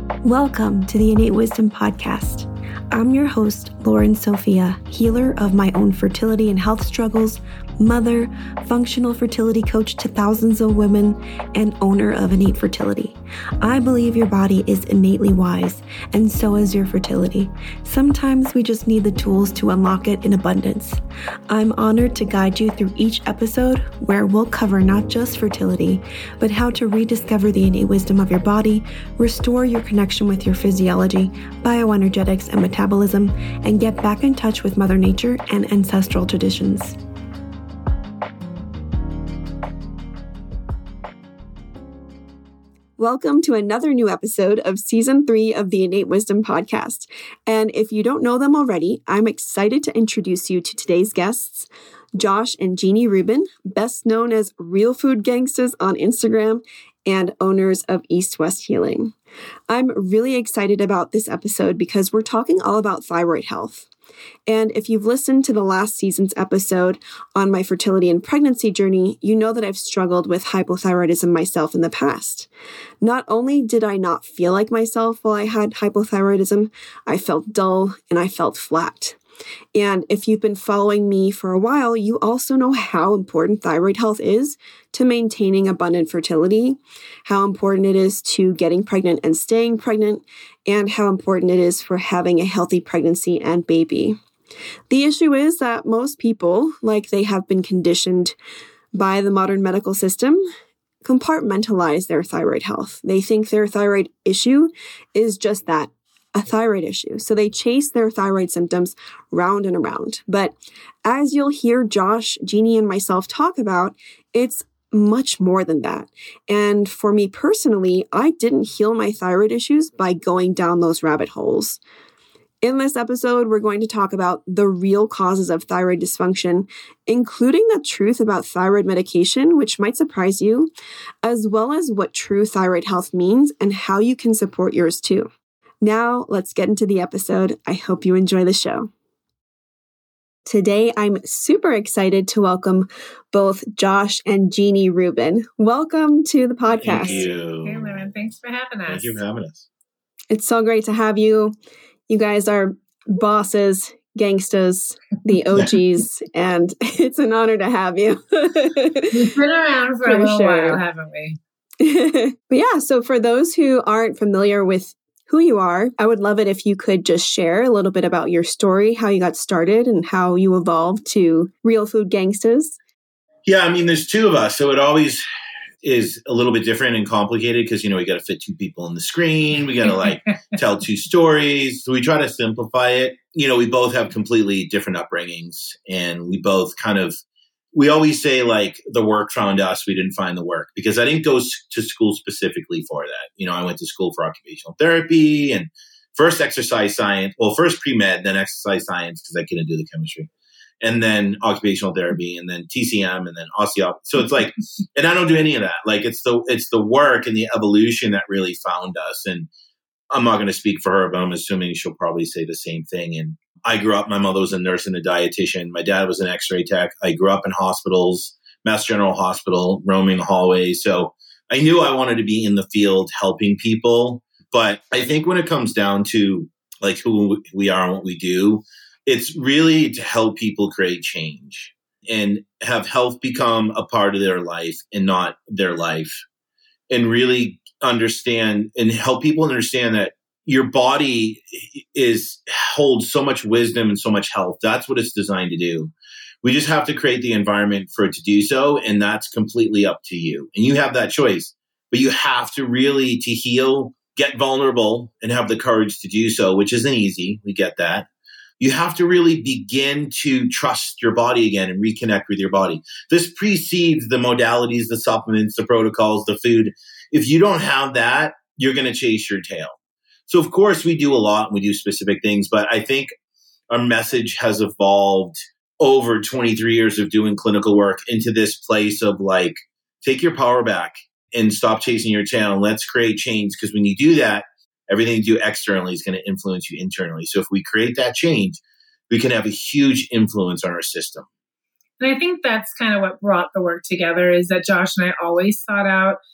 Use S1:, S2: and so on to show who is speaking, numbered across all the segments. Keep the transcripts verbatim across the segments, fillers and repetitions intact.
S1: Welcome to the Innate Wisdom Podcast. I'm your host, Lauren Sophia, healer of my own fertility and health struggles, mother, functional fertility coach to thousands of women, and owner of Innate Fertility. I believe your body is innately wise, and so is your fertility. Sometimes we just need the tools to unlock it in abundance. I'm honored to guide you through each episode where we'll cover not just fertility, but how to rediscover the innate wisdom of your body, restore your connection with your physiology, bioenergetics, and metabolism, and get back in touch with Mother Nature and ancestral traditions. Welcome to another new episode of Season three of the Innate Wisdom Podcast. And if you don't know them already, I'm excited to introduce you to today's guests, Josh and Jeannie Rubin, best known as Real Food Gangstas on Instagram and owners of East West Healing. I'm really excited about this episode because we're talking all about thyroid health. And if you've listened to the last season's episode on my fertility and pregnancy journey, you know that I've struggled with hypothyroidism myself in the past. Not only did I not feel like myself while I had hypothyroidism, I felt dull and I felt flat. And if you've been following me for a while, you also know how important thyroid health is to maintaining abundant fertility, how important it is to getting pregnant and staying pregnant, and how important it is for having a healthy pregnancy and baby. The issue is that most people, like they have been conditioned by the modern medical system, compartmentalize their thyroid health. They think their thyroid issue is just that, a thyroid issue. So they chase their thyroid symptoms round and around. But as you'll hear Josh, Jeannie, and myself talk about, it's much more than that. And for me personally, I didn't heal my thyroid issues by going down those rabbit holes. In this episode, we're going to talk about the real causes of thyroid dysfunction, including the truth about thyroid medication, which might surprise you, as well as what true thyroid health means and how you can support yours too. Now, let's get into the episode. I hope you enjoy the show. Today, I'm super excited to welcome both Josh and Jeannie Rubin. Welcome to the podcast.
S2: Thank you.
S3: Hey, Lauren. Thanks for having us.
S2: Thank you for having us.
S1: It's so great to have you. You guys are bosses, gangstas, the O Gs, and it's an honor to have you.
S3: We've been around for, for a little sure. while, haven't we?
S1: But yeah, so for those who aren't familiar with who you are, I would love it if you could just share a little bit about your story, how you got started and how you evolved to Real Food Gangstas.
S2: Yeah, I mean, there's two of us, so it always is a little bit different and complicated because, you know, we got to fit two people on the screen. We got to like tell two stories. So we try to simplify it. You know, we both have completely different upbringings and we both kind of, we always say like the work found us, we didn't find the work, because I didn't go to school specifically for that. You know, I went to school for occupational therapy and first exercise science, well, first pre-med, then exercise science because I couldn't do the chemistry, and then occupational therapy, and then T C M, and then osteopathy. So it's like, and I don't do any of that. Like it's the, it's the work and the evolution that really found us. And I'm not going to speak for her, but I'm assuming she'll probably say the same thing. And I grew up, my mother was a nurse and a dietitian. My dad was an x-ray tech. I grew up in hospitals, Mass General Hospital, roaming hallways. So I knew I wanted to be in the field helping people. But I think when it comes down to like who we are and what we do, it's really to help people create change and have health become a part of their life and not their life, and really understand and help people understand that your body is holds so much wisdom and so much health. That's what it's designed to do. We just have to create the environment for it to do so. And that's completely up to you. And you have that choice, but you have to really, to heal, get vulnerable and have the courage to do so, which isn't easy. We get that. You have to really begin to trust your body again and reconnect with your body. This precedes the modalities, the supplements, the protocols, the food. If you don't have that, you're going to chase your tail. So, of course, we do a lot and we do specific things, but I think our message has evolved over twenty-three years of doing clinical work into this place of like, take your power back and stop chasing your tail and let's create change. Because when you do that, everything you do externally is going to influence you internally. So if we create that change, we can have a huge influence on our system.
S3: And I think that's kind of what brought the work together, is that Josh and I always sought out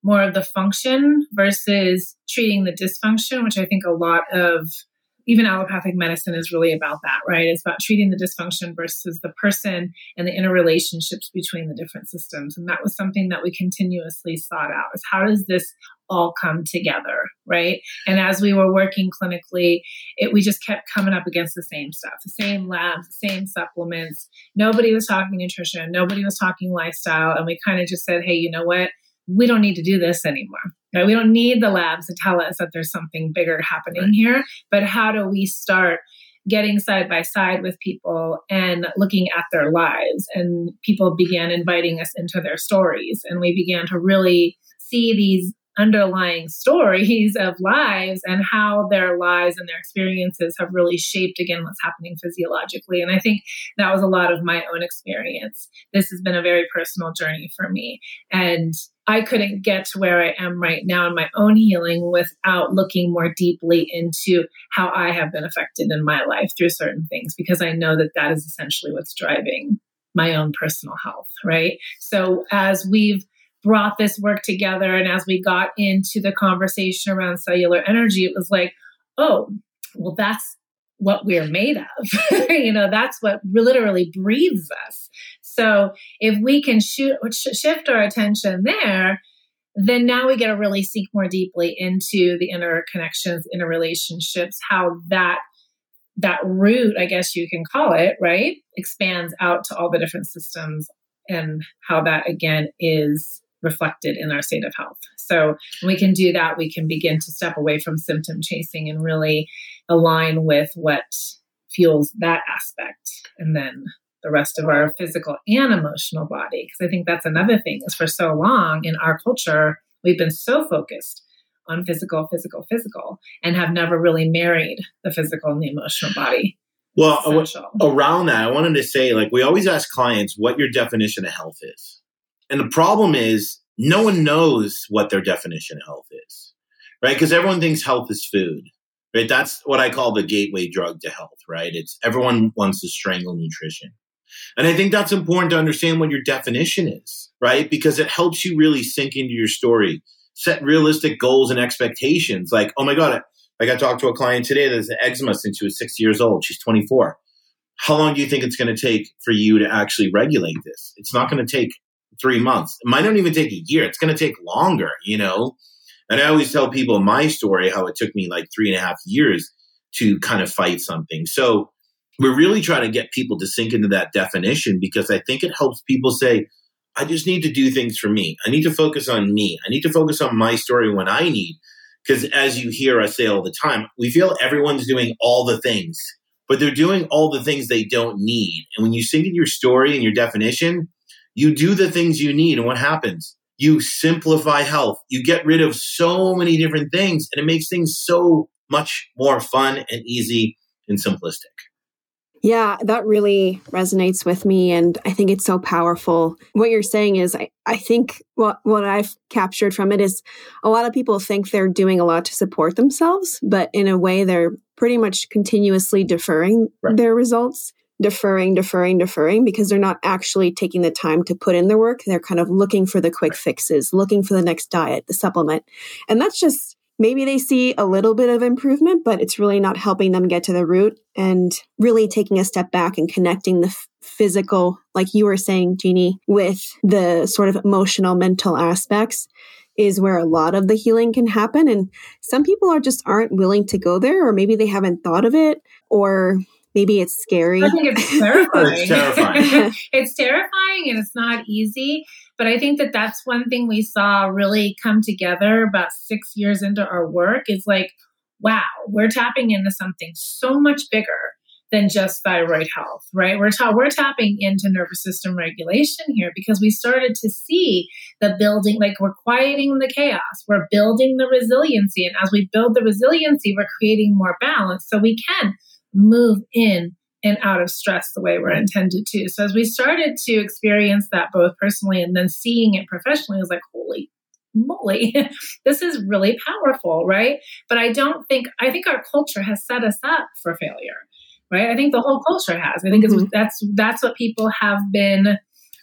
S3: more of the function versus treating the dysfunction, which I think a lot of even allopathic medicine is really about that, right? It's about treating the dysfunction versus the person and the interrelationships between the different systems. And that was something that we continuously sought out, is how does this all come together, right? And as we were working clinically, it, we just kept coming up against the same stuff, the same labs, the same supplements. Nobody was talking nutrition. Nobody was talking lifestyle. And we kind of just said, hey, you know what? We don't need to do this anymore. Right? We don't need the labs to tell us that there's something bigger happening right here. But how do we start getting side by side with people and looking at their lives? And people began inviting us into their stories. And we began to really see these underlying stories of lives and how their lives and their experiences have really shaped, again, what's happening physiologically. And I think that was a lot of my own experience. This has been a very personal journey for me. And I couldn't get to where I am right now in my own healing without looking more deeply into how I have been affected in my life through certain things, because I know that that is essentially what's driving my own personal health, right? So as we've brought this work together and as we got into the conversation around cellular energy, it was like, oh, well, that's what we're made of. You know, that's what literally breathes us. So if we can shoot, shift our attention there, then now we get to really seek more deeply into the interconnections, interrelationships, how that that root, I guess you can call it, right, expands out to all the different systems, and how that, again, is reflected in our state of health. So when we can do that, we can begin to step away from symptom chasing and really align with what fuels that aspect. And then the rest of our physical and emotional body. Because I think that's another thing, is for so long in our culture, we've been so focused on physical, physical, physical, and have never really married the physical and the emotional body.
S2: Well, Essential. around that, I wanted to say, like, we always ask clients what your definition of health is. And the problem is no one knows what their definition of health is, right? Because everyone thinks health is food, right? That's what I call the gateway drug to health, right? It's everyone wants to strangle nutrition. And I think that's important to understand what your definition is, right? Because it helps you really sink into your story, set realistic goals and expectations. Like, oh my God, like I talked to a client today that has eczema since she was six years old. She's twenty-four. How long do you think it's going to take for you to actually regulate this? It's not going to take three months. It might not even take a year. It's going to take longer, you know? And I always tell people my story, how it took me like three and a half years to kind of fight something. So we're really trying to get people to sink into that definition, because I think it helps people say, I just need to do things for me. I need to focus on me. I need to focus on my story when I need. Because as you hear us say all the time, we feel everyone's doing all the things, but they're doing all the things they don't need. And when you sink into your story and your definition, you do the things you need. And what happens? You simplify health. You get rid of so many different things, and it makes things so much more fun and easy and simplistic.
S1: Yeah, that really resonates with me. And I think it's so powerful. What you're saying is, I, I think what, what I've captured from it is a lot of people think they're doing a lot to support themselves, but in a way, they're pretty much continuously deferring right. their results, deferring, deferring, deferring, because they're not actually taking the time to put in the work. They're kind of looking for the quick right. fixes, looking for the next diet, the supplement. And that's just, maybe they see a little bit of improvement, but it's really not helping them get to the root, and really taking a step back and connecting the f- physical, like you were saying, Jeannie, with the sort of emotional, mental aspects is where a lot of the healing can happen. And some people are just aren't willing to go there, or maybe they haven't thought of it, or maybe it's scary.
S3: I think it's terrifying.
S2: It's terrifying.
S3: It's terrifying, and it's not easy. But I think that that's one thing we saw really come together about six years into our work is like, wow, we're tapping into something so much bigger than just thyroid health, right? We're, ta- we're tapping into nervous system regulation here, because we started to see the building, like we're quieting the chaos, we're building the resiliency. And as we build the resiliency, we're creating more balance so we can move in and out of stress the way we're intended to. So as we started to experience that both personally and then seeing it professionally, I was like, holy moly, this is really powerful, right? But I don't think, I think our culture has set us up for failure, right? I think the whole culture has. I think mm-hmm. it's, that's that's what people have been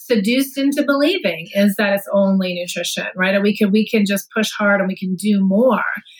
S3: seduced into believing is that it's only nutrition, right? And we can we can just push hard and we can do more.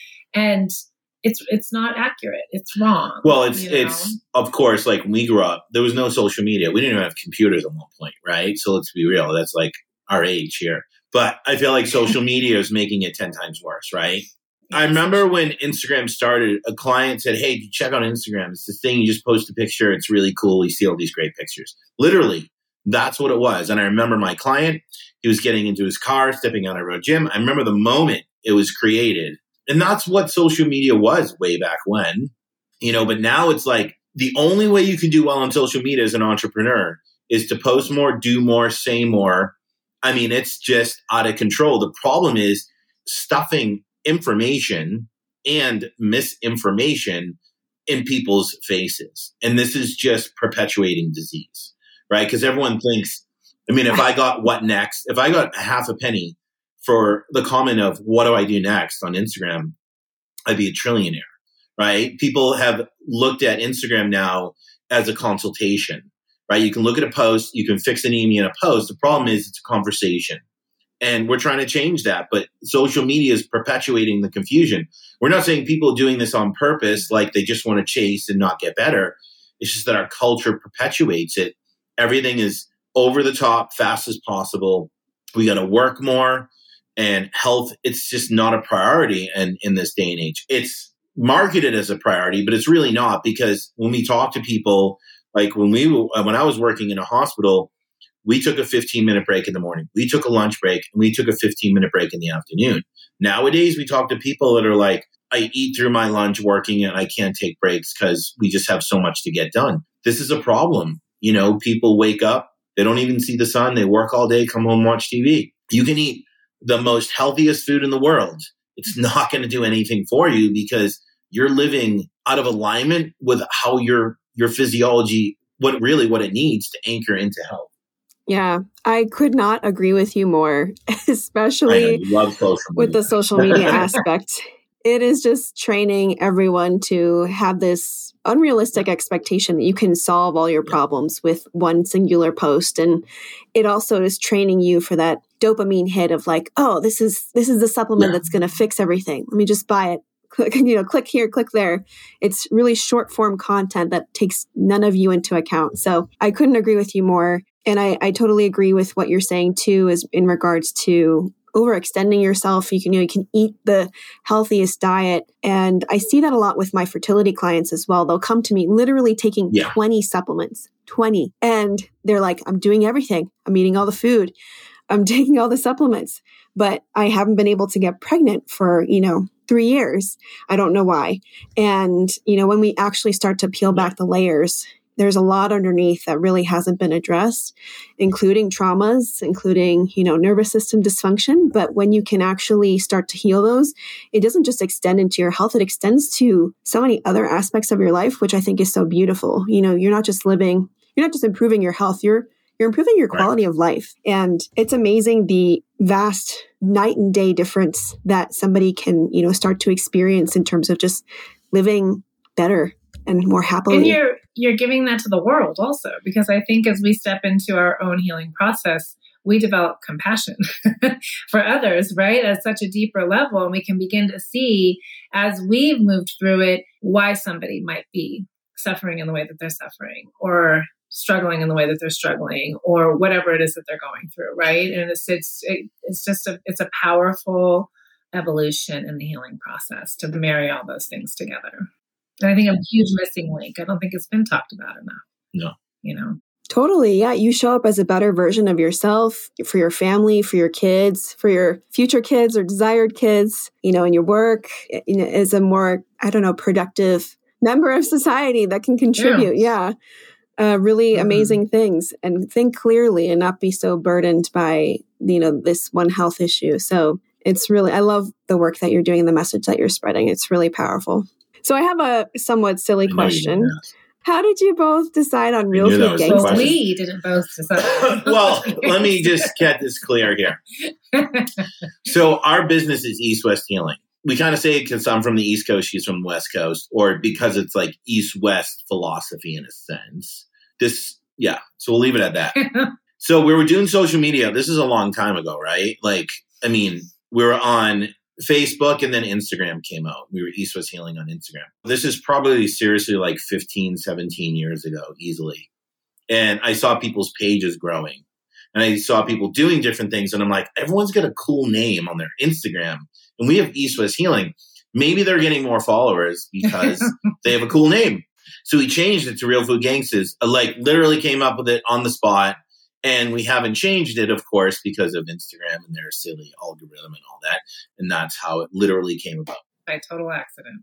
S3: And it's it's not accurate. It's wrong.
S2: Well, it's
S3: you know?
S2: it's of course, like when we grew up, there was no social media. We didn't even have computers at one point, right? So let's be real. That's like our age here. But I feel like social media is making it ten times worse, right? I remember when Instagram started, a client said, hey, check out Instagram. It's this thing, you just post a picture. It's really cool. You see all these great pictures. Literally, that's what it was. And I remember my client, he was getting into his car, stepping out of a gym. I remember the moment it was created. And that's what social media was way back when, you know, but now it's like the only way you can do well on social media as an entrepreneur is to post more, do more, say more. I mean, it's just out of control. The problem is stuffing information and misinformation in people's faces. And this is just perpetuating disease, right? Because everyone thinks, I mean, if I got what next, if I got half a penny for the comment of what do I do next on Instagram, I'd be a trillionaire, right? People have looked at Instagram now as a consultation, right? You can look at a post, you can fix anemia in a post. The problem is it's a conversation. And we're trying to change that, but social media is perpetuating the confusion. We're not saying people are doing this on purpose, like they just want to chase and not get better. It's just that our culture perpetuates it. Everything is over the top, fast as possible. We got to work more, and health, it's just not a priority in, in this day and age. It's marketed as a priority, but it's really not, because when we talk to people, like when we when I was working in a hospital, we took a fifteen minute break in the morning. We took a lunch break, and we took a fifteen minute break in the afternoon. Nowadays, we talk to people that are like, I eat through my lunch working and I can't take breaks because we just have so much to get done. This is a problem. You know, people wake up, they don't even see the sun. They work all day, come home, watch T V. You can eat the most healthiest food in the world. It's not going to do anything for you because you're living out of alignment with how your, your physiology, what really what it needs to anchor into health.
S1: Yeah, I could not agree with you more, especially with the social media aspect. It is just training everyone to have this unrealistic expectation that you can solve all your problems with one singular post. And it also is training you for that dopamine hit of like, oh, this is this is the supplement yeah. that's going to fix everything. Let me just buy it. Click, you know, click here, click there. It's really short form content that takes none of you into account. So I couldn't agree with you more. And I, I totally agree with what you're saying too, is in regards to overextending yourself. You can, you know, you can eat the healthiest diet. And I see that a lot with my fertility clients as well. They'll come to me literally taking yeah. twenty supplements, twenty. And they're like, I'm doing everything. I'm eating all the food. I'm taking all the supplements, but I haven't been able to get pregnant for, you know, three years. I don't know why. And, you know, when we actually start to peel back the layers, there's a lot underneath that really hasn't been addressed, including traumas, including, you know, nervous system dysfunction. But when you can actually start to heal those, it doesn't just extend into your health. It extends to so many other aspects of your life, which I think is so beautiful. You know, you're not just living, you're not just improving your health, you're you're improving your quality right. of life. And it's amazing the vast night and day difference that somebody can, you know, start to experience in terms of just living better and more happily.
S3: And you're you're giving that to the world also, because I think as we step into our own healing process, we develop compassion for others, right? At such a deeper level. And we can begin to see, as we've moved through it, why somebody might be suffering in the way that they're suffering, or struggling in the way that they're struggling, or whatever it is that they're going through, right? And it's it's it's just a it's a powerful evolution in the healing process to marry all those things together. And I think a huge missing link. I don't think it's been talked about enough.
S2: No.
S3: You know?
S1: Totally. Yeah. You show up as a better version of yourself for your family, for your kids, for your future kids or desired kids, you know, in your work, you know, as a more, I don't know, productive member of society that can contribute. Yeah. yeah. Uh, really mm-hmm. amazing things, and think clearly and not be so burdened by, you know, this one health issue. So it's really, I love the work that you're doing and the message that you're spreading. It's really powerful. So I have a somewhat silly question. How did you both decide on Real Food Gangsta?
S3: Well, we didn't both decide.
S2: Well, let me just get this clear here. So our business is East West Healing. We kind of say it because I'm from the East Coast, she's from the West Coast, or because it's like East West philosophy in a sense. This, yeah. So we'll leave it at that. So we were doing social media. This is a long time ago, right? Like, I mean, we were on Facebook and then Instagram came out. We were East West Healing on Instagram. This is probably seriously like fifteen, seventeen years ago, easily. And I saw people's pages growing and I saw people doing different things. And I'm like, everyone's got a cool name on their Instagram and we have East West Healing. Maybe they're getting more followers because they have a cool name. So we changed it to Real Food Gangsters, like literally came up with it on the spot. And we haven't changed it, of course, because of Instagram and their silly algorithm and all that. And that's how it literally came about.
S3: By total accident.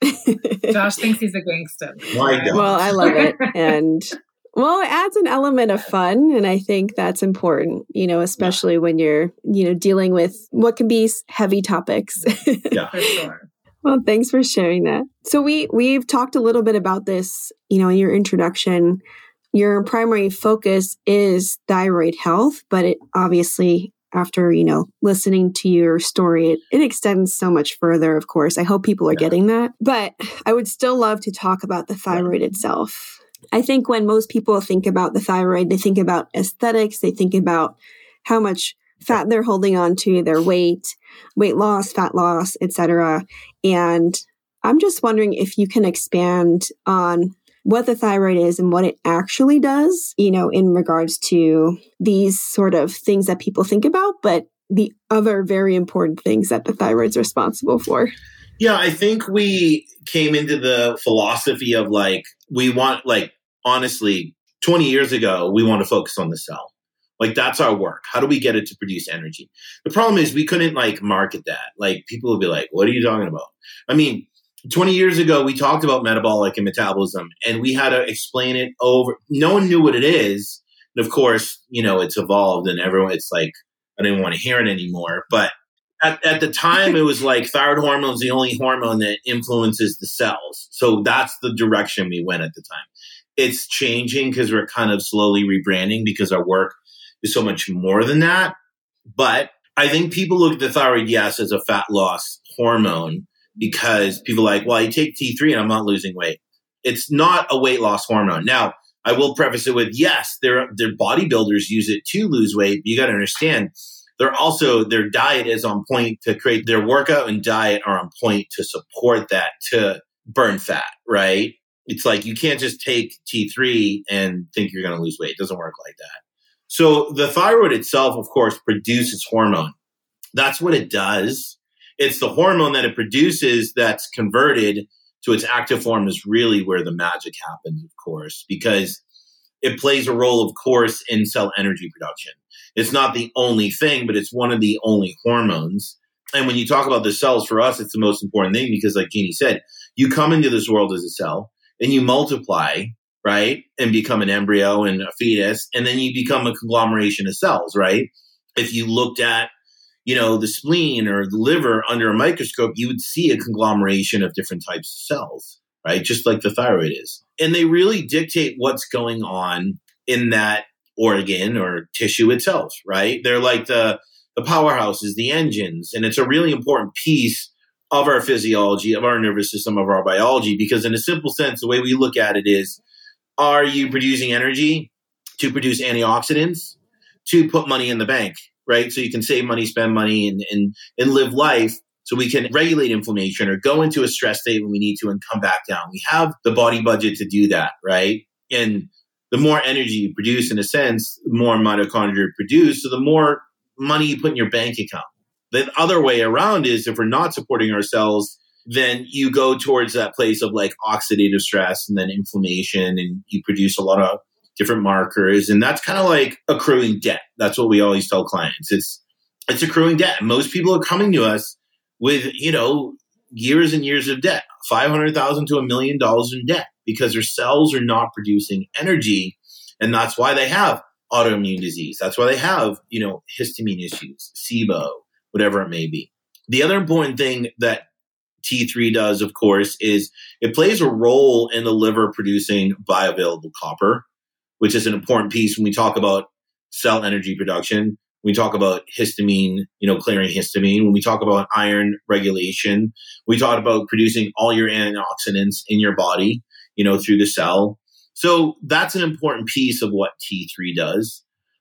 S3: Josh thinks he's a gangster.
S2: My God.
S1: Well, I love it. And well, it adds an element of fun. And I think that's important, you know, especially yeah. when you're, you know, dealing with what can be heavy topics.
S2: Yeah,
S3: for sure.
S1: Well, thanks for sharing that. So we, we've talked a little bit about this, you know, in your introduction. Your primary focus is thyroid health, but it obviously, after, you know, listening to your story, it, it extends so much further, of course. I hope people are yeah. getting that. But I would still love to talk about the thyroid yeah. itself. I think when most people think about the thyroid, they think about aesthetics, they think about how much fat they're holding on to, their weight, weight loss, fat loss, et cetera. And I'm just wondering if you can expand on what the thyroid is and what it actually does, you know, in regards to these sort of things that people think about, but the other very important things that the thyroid's responsible for.
S2: Yeah, I think we came into the philosophy of like, we want, like, honestly, twenty years ago, we want to focus on the cell. Like, that's our work. How do we get it to produce energy? The problem is we couldn't like market that. Like, people would be like, what are you talking about? I mean, twenty years ago, we talked about metabolic and metabolism, and we had to explain it over. No one knew what it is. And of course, you know, it's evolved and everyone, it's like, I didn't want to hear it anymore. But at, at the time, it was like thyroid hormone is the only hormone that influences the cells. So that's the direction we went at the time. It's changing because we're kind of slowly rebranding because our work is so much more than that. But I think people look at the thyroid, yes, as a fat loss hormone, because people are like, well, I take T three and I'm not losing weight. It's not a weight loss hormone. Now, I will preface it with, yes, their their bodybuilders use it to lose weight. But you got to understand, they're also, their diet is on point to create, their workout and diet are on point to support that, to burn fat, right? It's like, you can't just take T three and think you're going to lose weight. It doesn't work like that. So the thyroid itself, of course, produces hormone. That's what it does. It's the hormone that it produces that's converted to its active form is really where the magic happens, of course, because it plays a role, of course, in cell energy production. It's not the only thing, but it's one of the only hormones. And when you talk about the cells, for us, it's the most important thing because, like Jeannie said, you come into this world as a cell and you multiply, right, and become an embryo and a fetus, and then you become a conglomeration of cells, right? If you looked at, you know, the spleen or the liver under a microscope, you would see a conglomeration of different types of cells, right? Just like the thyroid is. And they really dictate what's going on in that organ or tissue itself, right? They're like the, the powerhouses, the engines, and it's a really important piece of our physiology, of our nervous system, of our biology, because in a simple sense, the way we look at it is, are you producing energy to produce antioxidants to put money in the bank? Right? So you can save money, spend money, and, and, and live life so we can regulate inflammation or go into a stress state when we need to and come back down. We have the body budget to do that, right? And the more energy you produce, in a sense, the more mitochondria produce, so the more money you put in your bank account. The other way around is if we're not supporting our cells, then you go towards that place of like oxidative stress and then inflammation, and you produce a lot of different markers. And that's kind of like accruing debt. That's what we always tell clients. It's, it's accruing debt. Most people are coming to us with, you know, years and years of debt, five hundred thousand to a million dollars in debt because their cells are not producing energy. And that's why they have autoimmune disease. That's why they have, you know, histamine issues, S I B O, whatever it may be. The other important thing that T three does, of course, is it plays a role in the liver producing bioavailable copper, which is an important piece when we talk about cell energy production. We talk about histamine, you know, clearing histamine. When we talk about iron regulation, we talk about producing all your antioxidants in your body, you know, through the cell. So that's an important piece of what T three does.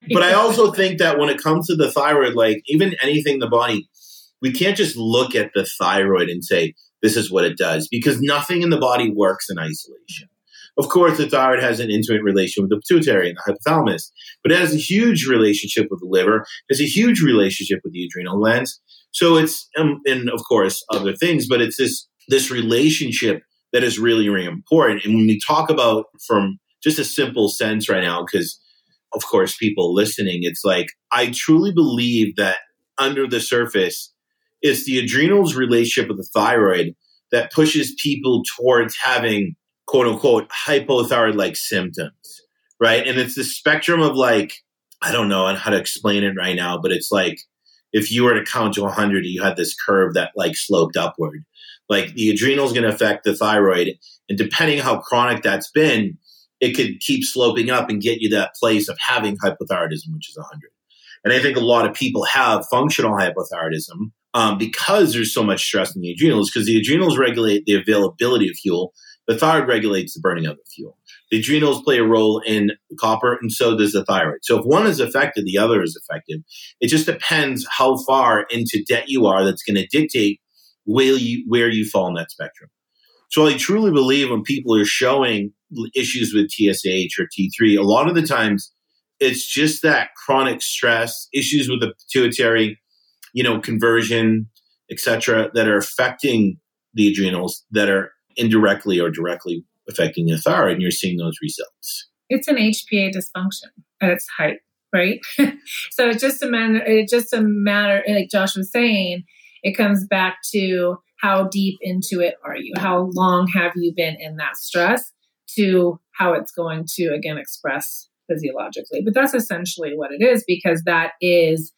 S2: But I also think that when it comes to the thyroid, like even anything in the body, we can't just look at the thyroid and say, this is what it does, because nothing in the body works in isolation. Of course, the thyroid has an intimate relation with the pituitary and the hypothalamus, but it has a huge relationship with the liver, has a huge relationship with the adrenal glands. So it's, um, and of course, other things, but it's this, this relationship that is really, really important. And when we talk about from just a simple sense right now, because of course, people listening, it's like, I truly believe that under the surface, it's the adrenals relationship with the thyroid that pushes people towards having quote unquote hypothyroid-like symptoms, right? And it's the spectrum of like, I don't know how to explain it right now, but it's like, if you were to count to one hundred, you had this curve that like sloped upward. Like the adrenal is going to affect the thyroid. And depending how chronic that's been, it could keep sloping up and get you that place of having hypothyroidism, which is one hundred. And I think a lot of people have functional hypothyroidism um, because there's so much stress in the adrenals, because the adrenals regulate the availability of fuel. The thyroid regulates the burning of the fuel. The adrenals play a role in copper, and so does the thyroid. So if one is affected, the other is affected. It just depends how far into debt you are that's going to dictate where you, where you fall in that spectrum. So I truly believe when people are showing issues with T S H or T three, a lot of the times it's just that chronic stress, issues with the pituitary, you know, conversion, et cetera, that are affecting the adrenals that are indirectly or directly affecting the thyroid, and you're seeing those results.
S3: It's an H P A dysfunction at its height, right? So it's just a matter, it's just a matter, like Josh was saying, it comes back to how deep into it are you? How long have you been in that stress to how it's going to, again, express physiologically. But that's essentially what it is, because that is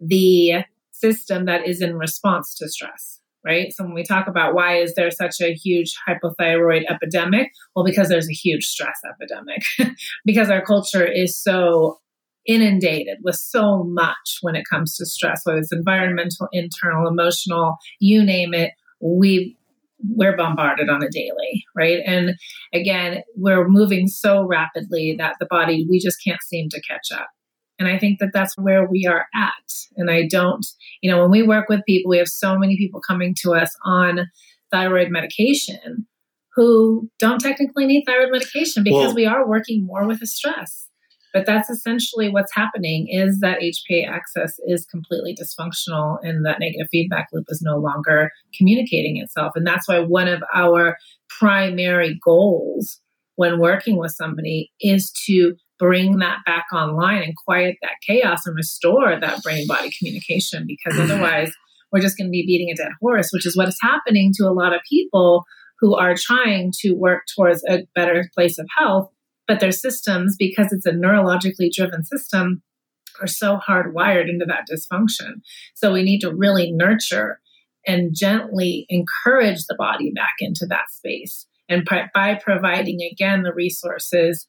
S3: the system that is in response to stress, right? So when we talk about why is there such a huge hypothyroid epidemic? Well, because there's a huge stress epidemic, because our culture is so inundated with so much when it comes to stress, whether it's environmental, internal, emotional, you name it, we we're bombarded on a daily, right? And again, we're moving so rapidly that the body, we just can't seem to catch up. And I think that that's where we are at. And I don't, you know, when we work with people, we have so many people coming to us on thyroid medication who don't technically need thyroid medication because well, we are working more with the stress. But that's essentially what's happening, is that H P A axis is completely dysfunctional and that negative feedback loop is no longer communicating itself. And that's why one of our primary goals when working with somebody is to bring that back online and quiet that chaos and restore that brain-body communication, because otherwise we're just going to be beating a dead horse, which is what is happening to a lot of people who are trying to work towards a better place of health. But their systems, because it's a neurologically driven system, are so hardwired into that dysfunction. So we need to really nurture and gently encourage the body back into that space. And by, by providing, again, the resources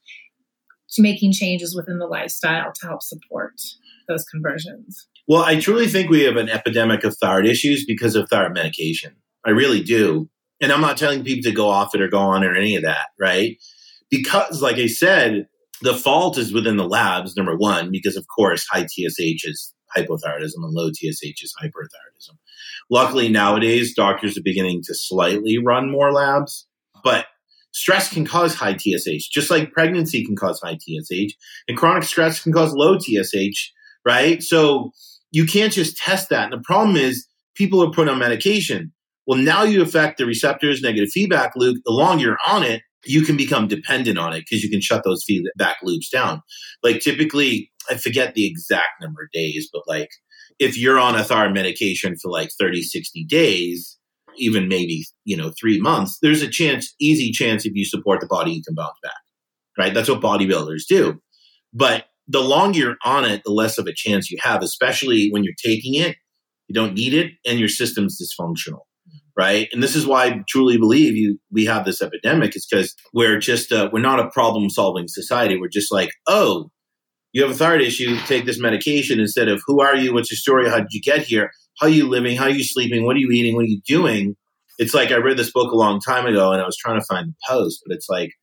S3: to making changes within the lifestyle to help support those conversions.
S2: Well, I truly think we have an epidemic of thyroid issues because of thyroid medication. I really do. And I'm not telling people to go off it or go on it or any of that, right? Because, like I said, the fault is within the labs, number one, because, of course, high T S H is hypothyroidism and low T S H is hyperthyroidism. Luckily, nowadays, doctors are beginning to slightly run more labs, but stress can cause high T S H, just like pregnancy can cause high T S H, and chronic stress can cause low T S H, right? So you can't just test that. And the problem is people are put on medication. Well, now you affect the receptors, negative feedback loop. The longer you're on it, you can become dependent on it because you can shut those feedback loops down. Like typically, I forget the exact number of days, but like if you're on a thyroid medication for like thirty, sixty days, even maybe, you know, three months, there's a chance, easy chance if you support the body, you can bounce back, right? That's what bodybuilders do. But the longer you're on it, the less of a chance you have, especially when you're taking it, you don't need it, and your system's dysfunctional. Right. And this is why I truly believe you we have this epidemic, is because we're just uh, we're not a problem solving society. We're just like, oh, you have a thyroid issue, take this medication, instead of who are you? What's your story? How did you get here? How are you living? How are you sleeping? What are you eating? What are you doing? It's like I read this book a long time ago and I was trying to find the post, but it's like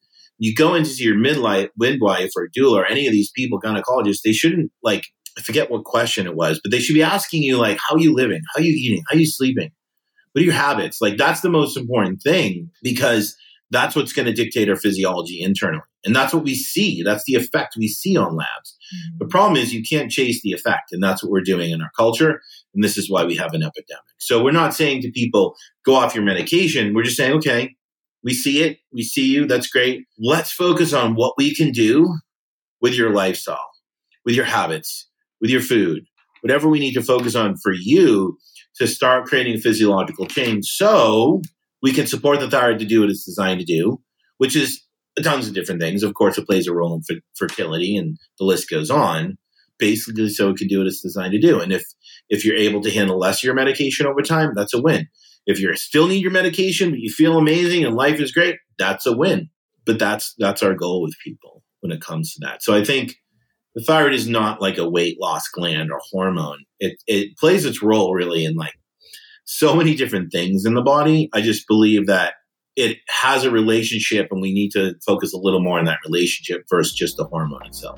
S2: you go into your midlife, midwife or doula or any of these people, gynecologists, they shouldn't like, I forget what question it was, but they should be asking you like, how are you living? How are you eating? How are you sleeping? What are your habits? Like that's the most important thing because that's what's going to dictate our physiology internally. And that's what we see. That's the effect we see on labs. Mm-hmm. The problem is you can't chase the effect. And that's what we're doing in our culture. And this is why we have an epidemic. So we're not saying to people, go off your medication. We're just saying, okay, we see it. We see you. That's great. Let's focus on what we can do with your lifestyle, with your habits, with your food, whatever we need to focus on for you to start creating physiological change so we can support the thyroid to do what it's designed to do, which is tons of different things. Of course, it plays a role in f- fertility and the list goes on, basically so it can do what it's designed to do. And if if you're able to handle less of your medication over time, that's a win. If you still need your medication, but you feel amazing and life is great, that's a win. But that's that's our goal with people when it comes to that. So I think the thyroid is not like a weight loss gland or hormone. It it plays its role really in like so many different things in the body. I just believe that it has a relationship and we need to focus a little more on that relationship versus just the hormone itself.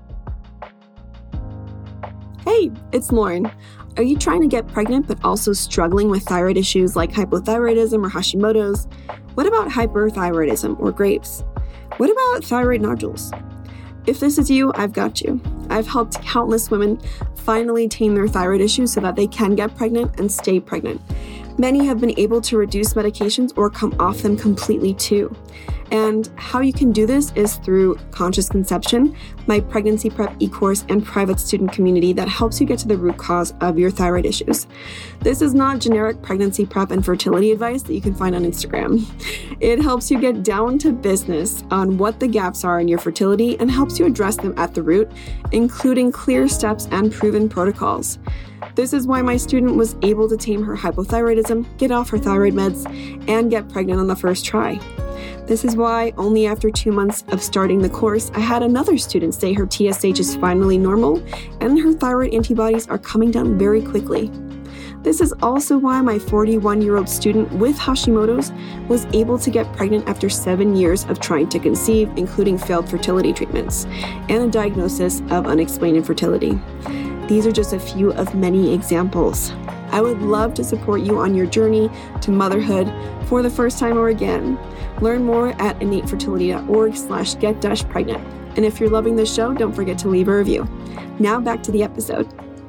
S1: Hey, it's Lauren. Are you trying to get pregnant but also struggling with thyroid issues like hypothyroidism or Hashimoto's? What about hyperthyroidism or Graves'? What about thyroid nodules? If this is you, I've got you. I've helped countless women finally tame their thyroid issues so that they can get pregnant and stay pregnant. Many have been able to reduce medications or come off them completely too. And how you can do this is through Conscious Conception, my pregnancy prep e-course and private student community that helps you get to the root cause of your thyroid issues. This is not generic pregnancy prep and fertility advice that you can find on Instagram. It helps you get down to business on what the gaps are in your fertility and helps you address them at the root, including clear steps and proven protocols. This is why my student was able to tame her hypothyroidism, get off her thyroid meds, and get pregnant on the first try. This is why only after two months of starting the course, I had another student say her T S H is finally normal and her thyroid antibodies are coming down very quickly. This is also why my forty-one-year-old student with Hashimoto's was able to get pregnant after seven years of trying to conceive, including failed fertility treatments and a diagnosis of unexplained infertility. These are just a few of many examples. I would love to support you on your journey to motherhood for the first time or again. Learn more at innatefertility.org slash get dash pregnant. And if you're loving this show, don't forget to leave a review. Now back to the episode.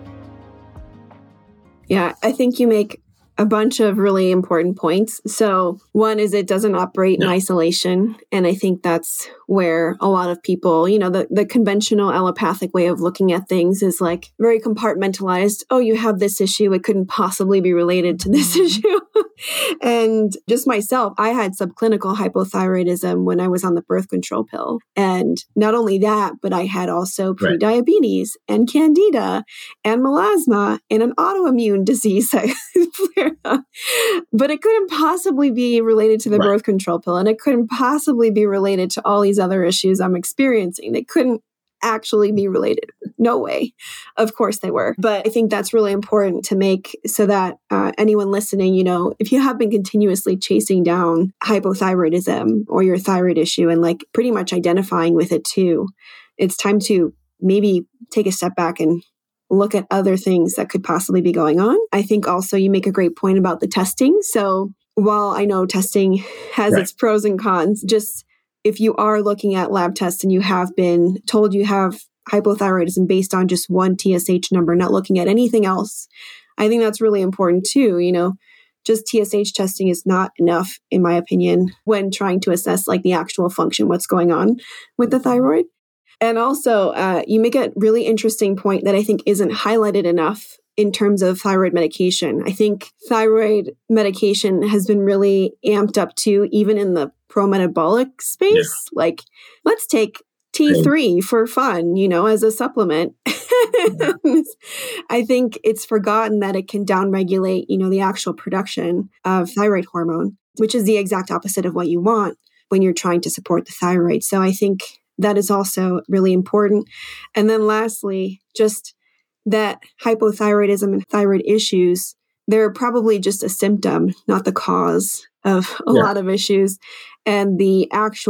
S1: Yeah, I think you make a bunch of really important points. So one is it doesn't operate no. in isolation. And I think that's where a lot of people, you know, the, the conventional allopathic way of looking at things is like very compartmentalized. Oh, you have this issue. It couldn't possibly be related to this issue. And just myself, I had subclinical hypothyroidism when I was on the birth control pill. And not only that, but I had also
S2: right.
S1: prediabetes and candida and melasma and an autoimmune disease. But it couldn't possibly be related to the right. birth control pill. And it couldn't possibly be related to all these other issues I'm experiencing. They couldn't actually be related. No way. Of course they were. But I think that's really important to make so that uh, anyone listening, you know, if you have been continuously chasing down hypothyroidism or your thyroid issue and like pretty much identifying with it too, it's time to maybe take a step back and look at other things that could possibly be going on. I think also you make a great point about the testing. So while I know testing has right. its pros and cons, just if you are looking at lab tests and you have been told you have hypothyroidism based on just one T S H number, not looking at anything else, I think that's really important too. You know, just T S H testing is not enough, in my opinion, when trying to assess like the actual function, what's going on with the thyroid. And also, uh, you make a really interesting point that I think isn't highlighted enough in terms of thyroid medication. I think thyroid medication has been really amped up too, even in the pro-metabolic space. Yeah. Like, let's take T three for fun, you know, as a supplement. Yeah. I think it's forgotten that it can downregulate, you know, the actual production of thyroid hormone, which is the exact opposite of what you want when you're trying to support the thyroid. So I think that is also really important. And then lastly, just that hypothyroidism and thyroid issues, they're probably just a symptom, not the cause of a yeah. lot of issues. And the actual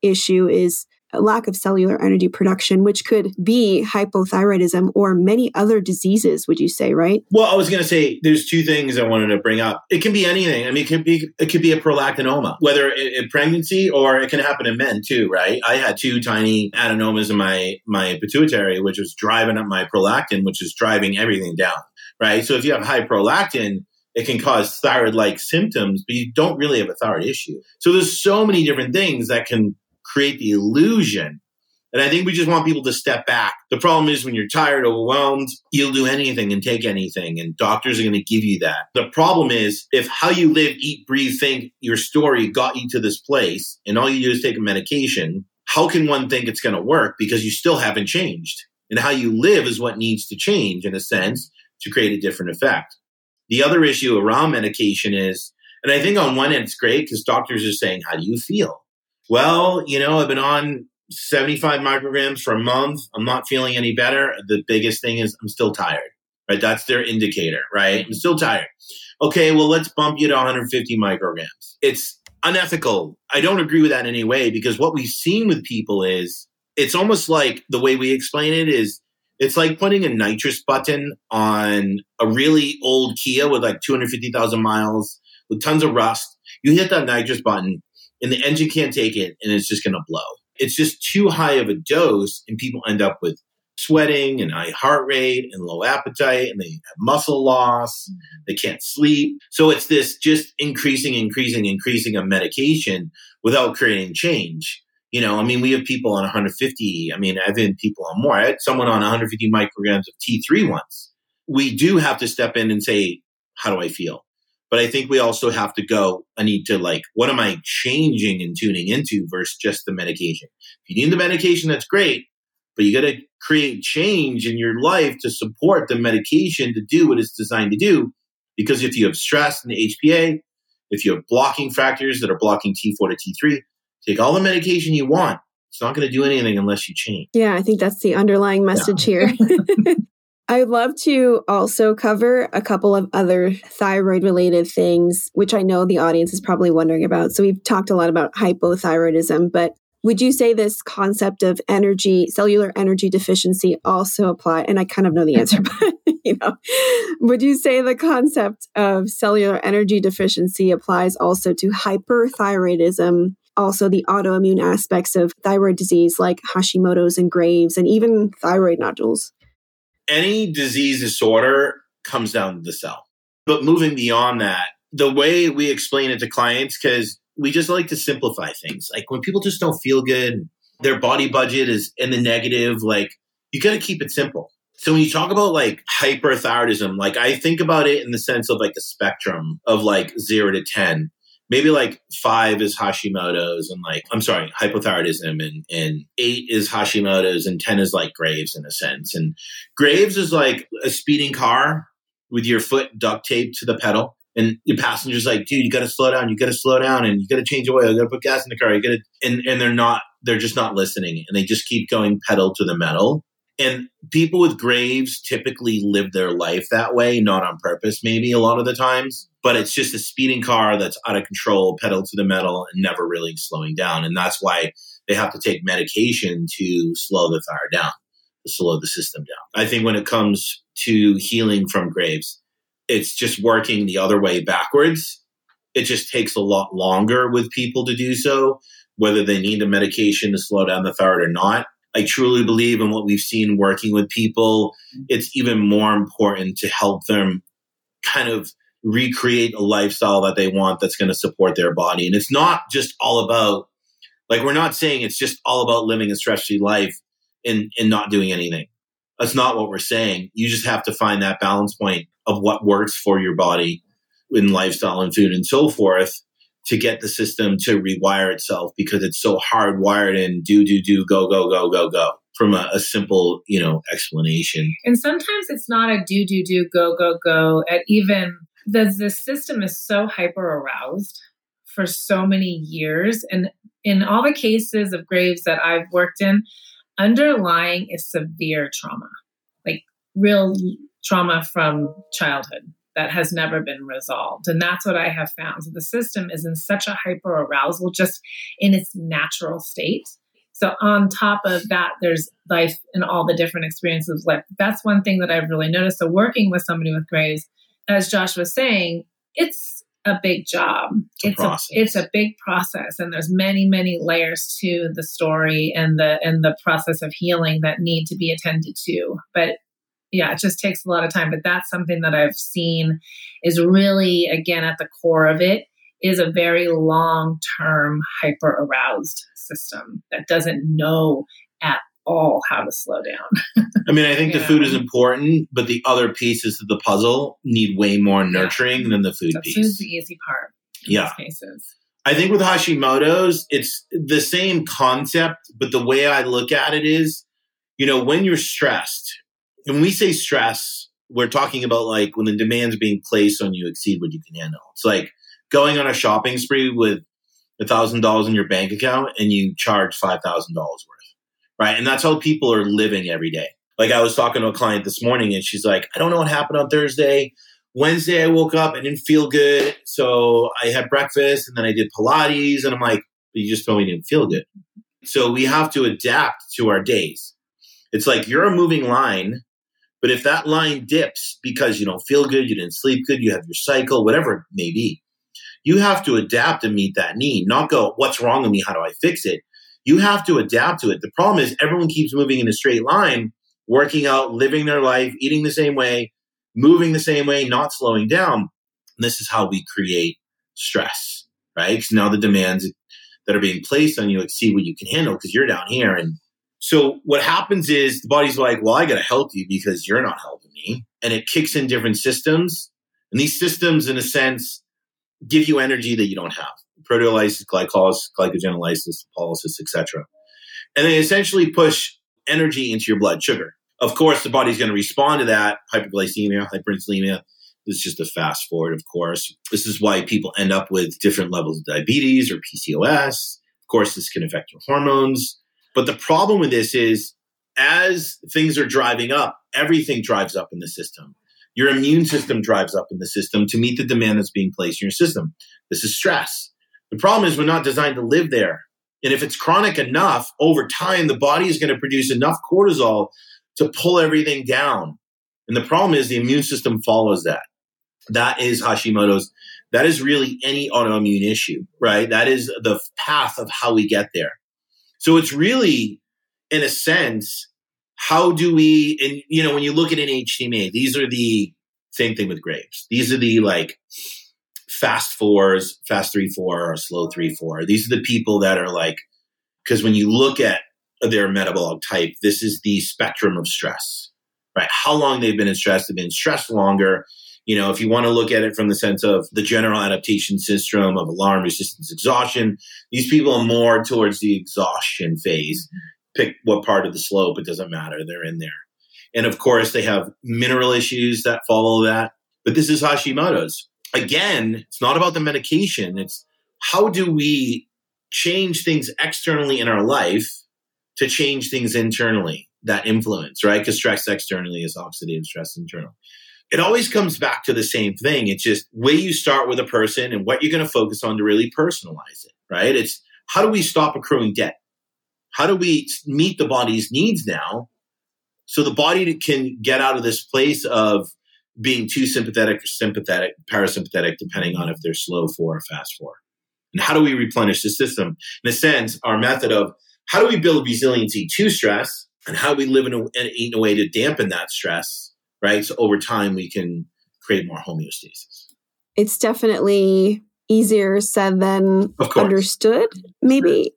S1: issue is a lack of cellular energy production, which could be hypothyroidism or many other diseases, would you say, right?
S2: Well, I was going to say there's two things I wanted to bring up. It can be anything. I mean, it could be it could be a prolactinoma, whether in pregnancy or it can happen in men too, right? I had two tiny adenomas in my my pituitary, which was driving up my prolactin, which is driving everything down, right? So if you have high prolactin, it can cause thyroid-like symptoms, but you don't really have a thyroid issue. So there's so many different things that can create the illusion. And I think we just want people to step back. The problem is when you're tired, overwhelmed, you'll do anything and take anything, and doctors are going to give you that. The problem is if how you live, eat, breathe, think, your story got you to this place, and all you do is take a medication, how can one think it's going to work? Because you still haven't changed. And how you live is what needs to change, in a sense, to create a different effect. The other issue around medication is, and I think on one end it's great because doctors are saying, how do you feel? Well, you know, I've been on seventy-five micrograms for a month. I'm not feeling any better. The biggest thing is I'm still tired, right? That's their indicator, right? I'm still tired. Okay, well, let's bump you to one hundred fifty micrograms. It's unethical. I don't agree with that in any way because what we've seen with people is it's almost like the way we explain it is it's like putting a nitrous button on a really old Kia with like two hundred fifty thousand miles with tons of rust. You hit that nitrous button and the engine can't take it and it's just going to blow. It's just too high of a dose and people end up with sweating and high heart rate and low appetite and they have muscle loss. They can't sleep. So it's this just increasing, increasing, increasing of medication without creating change. You know, I mean, we have people on one hundred fifty. I mean, I've had people on more. I had someone on one hundred fifty micrograms of T three once. We do have to step in and say, how do I feel? But I think we also have to go, I need to like, what am I changing and tuning into versus just the medication? If you need the medication, that's great, but you got to create change in your life to support the medication to do what it's designed to do. Because if you have stress in the H P A, if you have blocking factors that are blocking T four to T three, take all the medication you want. It's not going to do anything unless you change.
S1: Yeah, I think that's the underlying message yeah. here. I'd love to also cover a couple of other thyroid-related things, which I know the audience is probably wondering about. So we've talked a lot about hypothyroidism, but would you say this concept of energy, cellular energy deficiency also apply? And I kind of know the answer, but you know, would you say the concept of cellular energy deficiency applies also to hyperthyroidism? Also the autoimmune aspects of thyroid disease like Hashimoto's and Graves, and even thyroid nodules?
S2: Any disease disorder comes down to the cell. But moving beyond that, the way we explain it to clients, because we just like to simplify things. Like when people just don't feel good, their body budget is in the negative, like you got to keep it simple. So when you talk about like hyperthyroidism, like I think about it in the sense of like a spectrum of like zero to ten. Maybe like five is Hashimoto's and like, I'm sorry, hypothyroidism and, and eight is Hashimoto's and ten is like Graves in a sense. And Graves is like a speeding car with your foot duct taped to the pedal and your passenger's like, dude, you got to slow down. You got to slow down and you got to change oil. You got to put gas in the car. You got to, and, and they're not, they're just not listening and they just keep going pedal to the metal. And people with Graves typically live their life that way, not on purpose, maybe a lot of the times. But it's just a speeding car that's out of control, pedal to the metal, and never really slowing down. And that's why they have to take medication to slow the thyroid down, to slow the system down. I think when it comes to healing from Graves, it's just working the other way backwards. It just takes a lot longer with people to do so, whether they need a medication to slow down the thyroid or not. I truly believe in what we've seen working with people. It's even more important to help them kind of recreate a lifestyle that they want that's going to support their body. And it's not just all about, like, we're not saying it's just all about living a stress-free life and, and not doing anything. That's not what we're saying. You just have to find that balance point of what works for your body in lifestyle and food and so forth, to get the system to rewire itself, because it's so hardwired and do, do, do, go, go, go, go, go from a, a simple, you know, explanation.
S3: And sometimes it's not a do, do, do, go, go, go. At even the, the system is so hyper aroused for so many years. And in all the cases of Graves that I've worked in, underlying is severe trauma, like real trauma from childhood. that has never been resolved. And that's what I have found. So the system is in such a hyper arousal just in its natural state. So on top of that, there's life and all the different experiences of life. That's one thing that I've really noticed. So working with somebody with Graves', as Josh was saying, it's a big job.
S2: It's a,
S3: it's a, it's a big process, and there's many, many layers to the story and the and the process of healing that need to be attended to. But yeah, it just takes a lot of time. But that's something that I've seen is really, again, at the core of it is a very long-term hyper-aroused system that doesn't know at all how to slow down.
S2: I mean, I think
S3: yeah.
S2: the food is important, but the other pieces of the puzzle need way more nurturing yeah. than the food
S3: the
S2: piece.
S3: Food's the easy part in
S2: yeah.
S3: these cases.
S2: I think with Hashimoto's, it's the same concept, but the way I look at it is, you know, when you're stressed, when we say stress, we're talking about like when the demands being placed on you exceed what you can handle. It's like going on a shopping spree with a thousand dollars in your bank account and you charge five thousand dollars worth, right? And that's how people are living every day. Like I was talking to a client this morning and she's like, I don't know what happened on Thursday. Wednesday, I woke up, I didn't feel good. So I had breakfast and then I did Pilates. And I'm like, but you just told me you didn't feel good. So we have to adapt to our days. It's like you're a moving line, but if that line dips because you don't feel good, you didn't sleep good, you have your cycle, whatever it may be, you have to adapt and meet that need, not go, what's wrong with me? How do I fix it? You have to adapt to it. The problem is everyone keeps moving in a straight line, working out, living their life, eating the same way, moving the same way, not slowing down. And this is how we create stress, right? Because now the demands that are being placed on you exceed what you can handle because you're down here. And so what happens is the body's like, well, I got to help you because you're not helping me. And it kicks in different systems. And these systems, in a sense, give you energy that you don't have. Proteolysis, glycolysis, glycogenolysis, lipolysis, et cetera. And they essentially push energy into your blood sugar. Of course, the body's going to respond to that. Hyperglycemia, hyperinsulinemia. This is just a fast forward, of course. This is why people end up with different levels of diabetes or P C O S. Of course, this can affect your hormones. But the problem with this is as things are driving up, everything drives up in the system. Your immune system drives up in the system to meet the demand that's being placed in your system. This is stress. The problem is we're not designed to live there. And if it's chronic enough, over time, the body is going to produce enough cortisol to pull everything down. And the problem is the immune system follows that. That is Hashimoto's. That is really any autoimmune issue, right? That is the path of how we get there. So it's really, in a sense, how do we, and you know, when you look at an H T M A, these are the same thing with Graves'. These are the like fast fours, fast three, four, or slow three, four. These are the people that are like, because when you look at their metabolic type, this is the spectrum of stress, right? How long they've been in stress, they've been stressed longer. You know, if you want to look at it from the sense of the general adaptation syndrome of alarm, resistance, exhaustion, these people are more towards the exhaustion phase. Pick what part of the slope, it doesn't matter. They're in there. And of course, they have mineral issues that follow that. But this is Hashimoto's. Again, it's not about the medication. It's how do we change things externally in our life to change things internally that influence, right? Because stress externally is oxidative stress internal. It always comes back to the same thing. It's just way you start with a person and what you're going to focus on to really personalize it, right? It's how do we stop accruing debt? How do we meet the body's needs now so the body can get out of this place of being too sympathetic or sympathetic, parasympathetic, depending on if they're slow four or fast four? And how do we replenish the system? In a sense, our method of how do we build resiliency to stress and how do we live in a, and eat in a way to dampen that stress, right? So over time, we can create more homeostasis.
S1: It's definitely easier said than understood, maybe.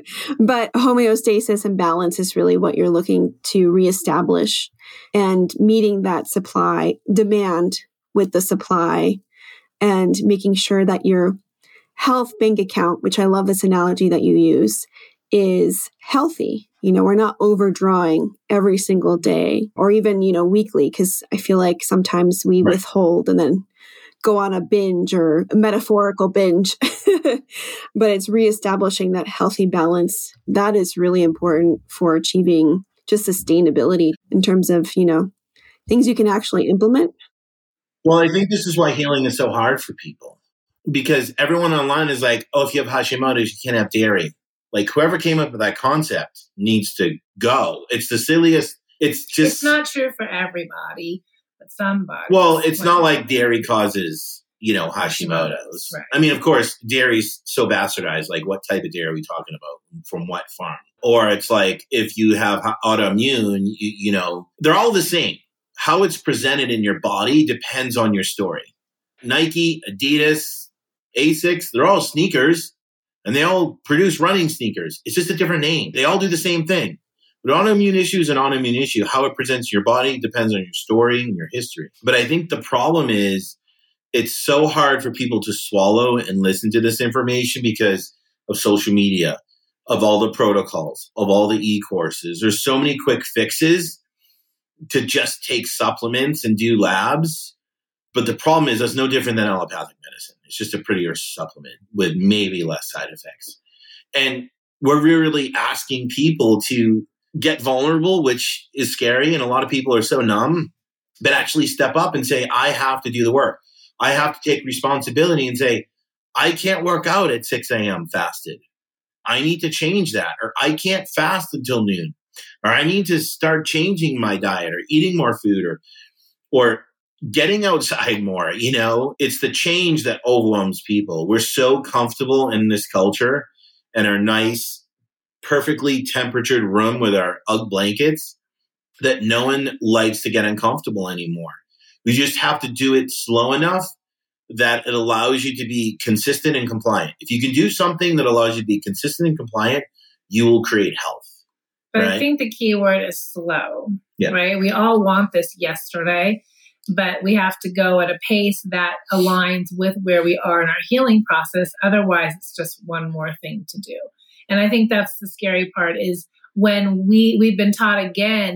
S1: But homeostasis and balance is really what you're looking to reestablish, and meeting that supply demand with the supply and making sure that your health bank account, which I love this analogy that you use, is healthy. You know, we're not overdrawing every single day or even, you know, weekly, because I feel like sometimes we right. withhold and then go on a binge or a metaphorical binge. But it's reestablishing that healthy balance. That is really important for achieving just sustainability in terms of, you know, things you can actually implement.
S2: Well, I think this is why healing is so hard for people, because everyone online is like, oh, if you have Hashimoto's, you can't have dairy. Like whoever came up with that concept needs to go. It's the silliest. It's just.
S3: It's not true for everybody, but somebody.
S2: Well, it's not like dairy causes, you know, Hashimoto's.
S3: Right.
S2: I mean, of course, dairy's so bastardized. Like what type of dairy are we talking about? From what farm? Or it's like if you have autoimmune, you, you know, they're all the same. How it's presented in your body depends on your story. Nike, Adidas, Asics, they're all sneakers and they all produce running sneakers. It's just a different name. They all do the same thing. But autoimmune issue is an autoimmune issue. How it presents your body depends on your story and your history. But I think the problem is it's so hard for people to swallow and listen to this information because of social media, of all the protocols, of all the e-courses. There's so many quick fixes to just take supplements and do labs. But the problem is that's no different than allopathic medicine. It's just a prettier supplement with maybe less side effects. And we're really asking people to get vulnerable, which is scary. And a lot of people are so numb, but actually step up and say, I have to do the work. I have to take responsibility and say, I can't work out at six a.m. fasted. I need to change that. Or I can't fast until noon. Or I need to start changing my diet or eating more food or or getting outside more. You know, it's the change that overwhelms people. We're so comfortable in this culture and our nice, perfectly temperatured room with our Ugg blankets that no one likes to get uncomfortable anymore. We just have to do it slow enough that it allows you to be consistent and compliant. If you can do something that allows you to be consistent and compliant, you will create health.
S3: But
S2: right?
S3: I think the key word is slow,
S2: yeah.
S3: right? We all want this yesterday, but we have to go at a pace that aligns with where we are in our healing process. Otherwise, it's just one more thing to do. And I think that's the scary part is when we, we've been taught again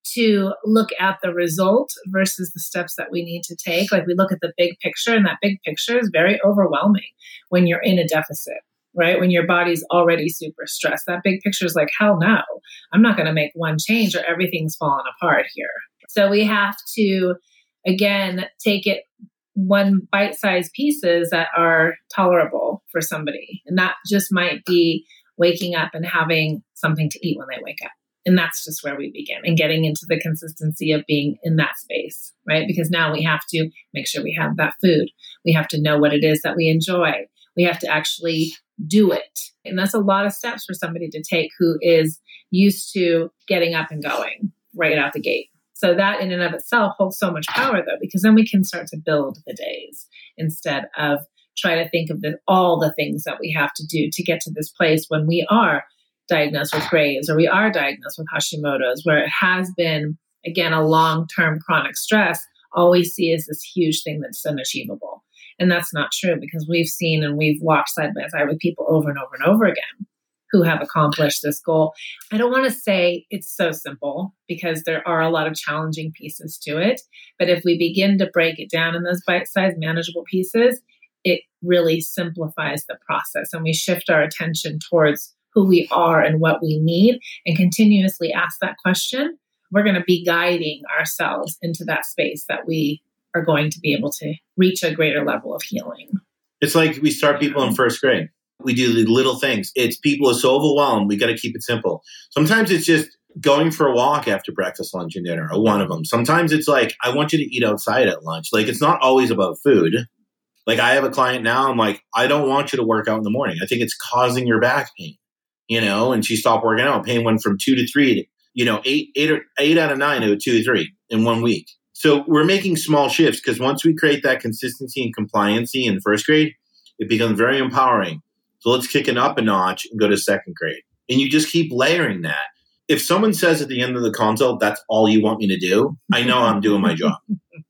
S3: to look at the result versus the steps that we need to take. Like we look at the big picture, and that big picture is very overwhelming when you're in a deficit. Right? When your body's already super stressed, that big picture is like, hell no, I'm not going to make one change or everything's falling apart here. So we have to, again, take it one bite-sized pieces that are tolerable for somebody. And that just might be waking up and having something to eat when they wake up. And that's just where we begin and getting into the consistency of being in that space, right? Because now we have to make sure we have that food. We have to know what it is that we enjoy. We have to actually do it. And that's a lot of steps for somebody to take who is used to getting up and going right out the gate. So that in and of itself holds so much power though, because then we can start to build the days instead of try to think of the, all the things that we have to do to get to this place when we are diagnosed with Graves or we are diagnosed with Hashimoto's, where it has been, again, a long-term chronic stress. All we see is this huge thing that's unachievable. And that's not true because we've seen and we've walked side by side with people over and over and over again who have accomplished this goal. I don't want to say it's so simple because there are a lot of challenging pieces to it. But if we begin to break it down in those bite-sized manageable pieces, it really simplifies the process. And we shift our attention towards who we are and what we need and continuously ask that question. We're going to be guiding ourselves into that space that we are going to be able to reach a greater level of healing.
S2: It's like we start people in first grade. We do the little things. It's people are so overwhelmed. We got to keep it simple. Sometimes it's just going for a walk after breakfast, lunch, and dinner, or one of them. Sometimes it's like, I want you to eat outside at lunch. Like, it's not always about food. Like, I have a client now, I'm like, I don't want you to work out in the morning. I think it's causing your back pain, you know? And she stopped working out. Pain went from two to three to, you know, eight, eight, or eight out of nine to two to three in one week. So we're making small shifts because once we create that consistency and compliancy in first grade, it becomes very empowering. So let's kick it up a notch and go to second grade. And you just keep layering that. If someone says at the end of the consult, that's all you want me to do, I know I'm doing my job.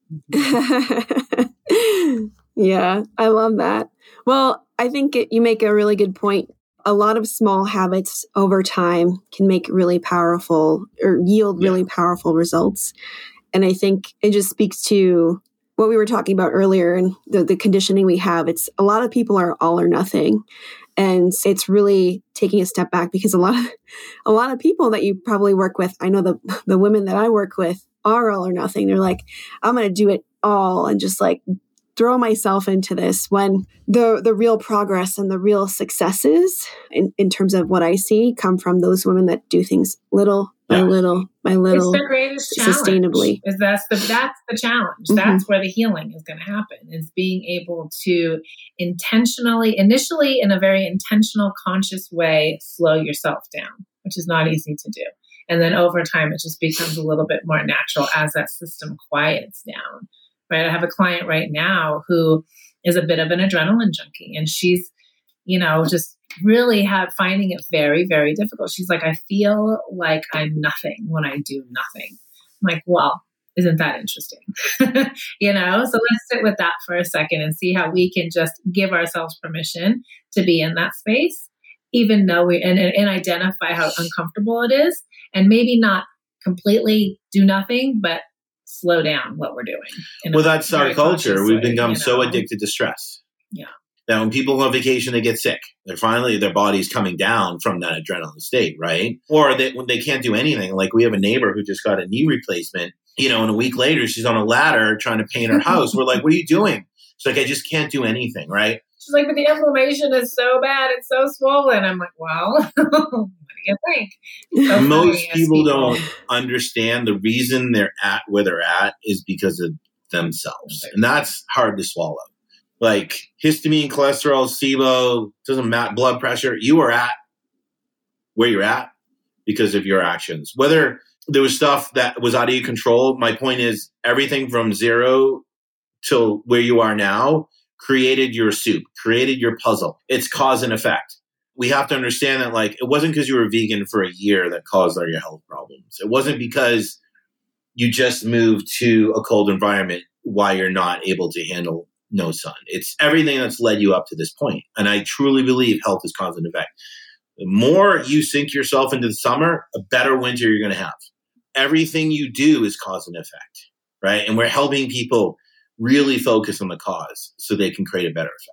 S1: Yeah, I love that. Well, I think it, you make a really good point. A lot of small habits over time can make really powerful or yield really yeah. powerful results. And I think it just speaks to what we were talking about earlier and the, the conditioning we have. It's a lot of people are all or nothing. And it's really taking a step back because a lot of, a lot of people that you probably work with, I know the, the women that I work with are all or nothing. They're like, I'm going to do it all and just like throw myself into this when the the real progress and the real successes in, in terms of what I see come from those women that do things little by
S2: Yeah.
S1: little by little,
S3: it's the greatest challenge,
S1: sustainably.
S3: Is that's the that's the challenge.
S1: Mhm.
S3: That's where the healing is going to happen. Is being able to intentionally, initially in a very intentional, conscious way, slow yourself down, which is not easy to do. And then over time, it just becomes a little bit more natural as that system quiets down. Right? I have a client right now who is a bit of an adrenaline junkie, and she's, you know, just really have finding it very, very difficult. She's like, I feel like I'm nothing when I do nothing. I'm like, well, isn't that interesting? You know, so let's sit with that for a second and see how we can just give ourselves permission to be in that space, even though we, and, and identify how uncomfortable it is, and maybe not completely do nothing, but slow down what we're doing.
S2: Well, that's our culture. We've
S3: way,
S2: become
S3: you
S2: so
S3: know?
S2: addicted to stress.
S3: Yeah.
S2: That when people go on vacation, they get sick. They're finally, their body's coming down from that adrenaline state, right? Or they, when they can't do anything. Like we have a neighbor who just got a knee replacement, you know, and a week later, she's on a ladder trying to paint her house. We're like, what are you doing? She's like, I just can't do anything, right?
S3: She's like, but the inflammation is so bad. It's so swollen. I'm like, well, what do you think? So
S2: Most
S3: funny,
S2: people,
S3: people
S2: don't understand the reason they're at where they're at is because of themselves. And that's hard to swallow. Like histamine, cholesterol, S I B O, doesn't matter, blood pressure, you are at where you're at because of your actions. Whether there was stuff that was out of your control, my point is everything from zero till where you are now created your soup, created your puzzle. It's cause and effect. We have to understand that, like, it wasn't because you were vegan for a year that caused all your health problems. It wasn't because you just moved to a cold environment why you're not able to handle no sun. It's everything that's led you up to this point. And I truly believe health is cause and effect. The more you sink yourself into the summer, a better winter you're going to have. Everything you do is cause and effect, right? And we're helping people really focus on the cause so they can create a better effect.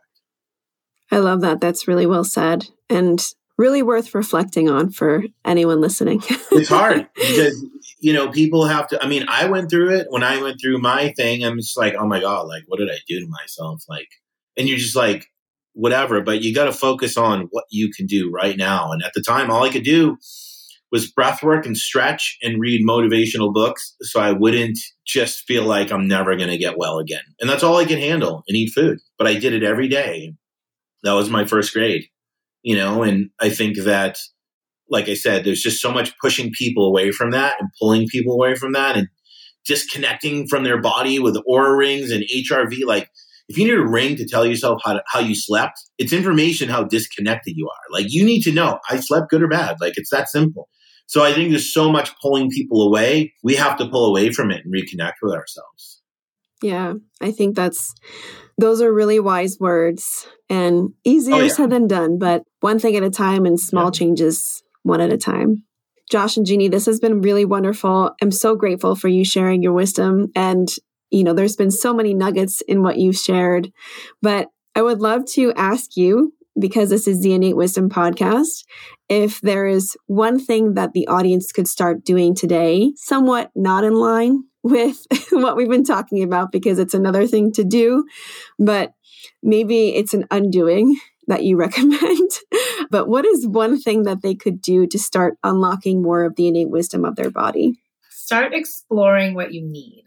S1: I love that. That's really well said and really worth reflecting on for anyone listening.
S2: It's hard because, you know, people have to, I mean, I went through it. When I went through my thing, I'm just like, oh my God, like, what did I do to myself? Like, and you're just like, whatever, but you got to focus on what you can do right now. And at the time, all I could do was breath work and stretch and read motivational books so I wouldn't just feel like I'm never going to get well again. And that's all I could handle, and eat food. But I did it every day. That was my first grade, you know, and I think that, like I said, there's just so much pushing people away from that and pulling people away from that and disconnecting from their body with Oura rings and H R V. Like, if you need a ring to tell yourself how to, how you slept, it's information how disconnected you are. Like, you need to know, I slept good or bad. Like, it's that simple. So I think there's so much pulling people away. We have to pull away from it and reconnect with ourselves.
S1: Yeah, I think that's, those are really wise words and easier
S2: Oh, yeah.
S1: said than done, but one thing at a time and small
S2: Yeah.
S1: changes one at a time. Josh and Jeannie, this has been really wonderful. I'm so grateful for you sharing your wisdom. And, you know, there's been so many nuggets in what you've shared, but I would love to ask you, because this is the Innate Wisdom podcast, if there is one thing that the audience could start doing today, somewhat not in line with what we've been talking about, because it's another thing to do, but maybe it's an undoing that you recommend. But what is one thing that they could do to start unlocking more of the innate wisdom of their body?
S3: Start exploring what you need.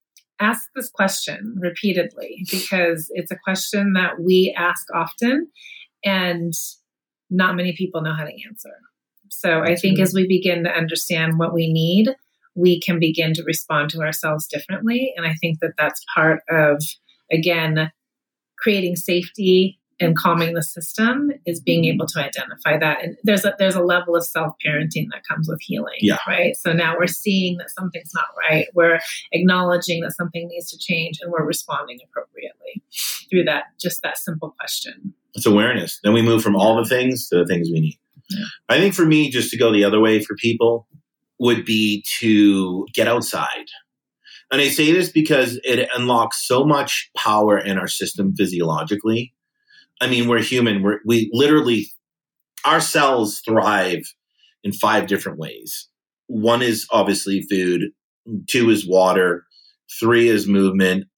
S3: Ask this question repeatedly, because it's a question that we ask often and not many people know how to answer. So I think as we begin to understand what we need, we can begin to respond to ourselves differently. And I think that that's part of, again, creating safety and calming the system is being able to identify that. And there's a, there's a level of self-parenting that comes with healing,
S2: yeah.
S3: right? So now we're seeing that something's not right. We're acknowledging that something needs to change, and we're responding appropriately through that, just that simple question.
S2: It's awareness. Then we move from all the things to the things we need.
S3: Yeah.
S2: I think for me, just to go the other way for people would be to get outside. And I say this because it unlocks so much power in our system physiologically. I mean, we're human. We're, we literally, our cells thrive in five different ways. One is obviously food. Two is water. Three is movement.